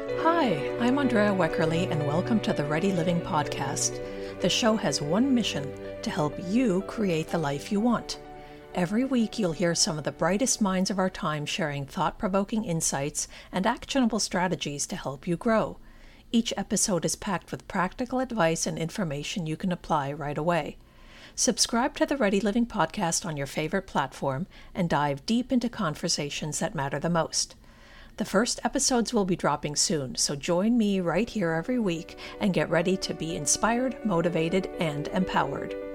Hi, I'm Andrea Weckerly, and welcome to the Ready Living Podcast. The show has one mission: to help you create the life you want. Every week, you'll hear some of the brightest minds of our time sharing thought-provoking insights and actionable strategies to help you grow. Each episode is packed with practical advice and information you can apply right away. Subscribe to the Ready Living Podcast on your favorite platform and dive deep into conversations that matter the most. The first episodes will be dropping soon, so join me right here every week and get ready to be inspired, motivated, and empowered.